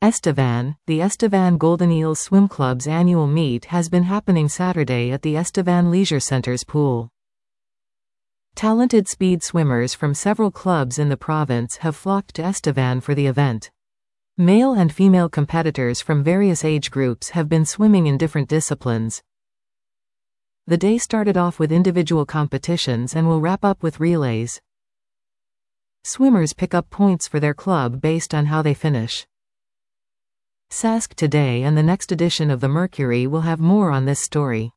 Estevan. The Estevan Golden Eels Swim Club's annual meet has been happening Saturday at the Estevan Leisure Center's pool. Talented speed swimmers from several clubs in the province have flocked to Estevan for the event. Male and female competitors from various age groups have been swimming in different disciplines. The day started off with individual competitions and will wrap up with relays. Swimmers pick up points for their club based on how they finish. Sask Today and the next edition of the Mercury will have more on this story.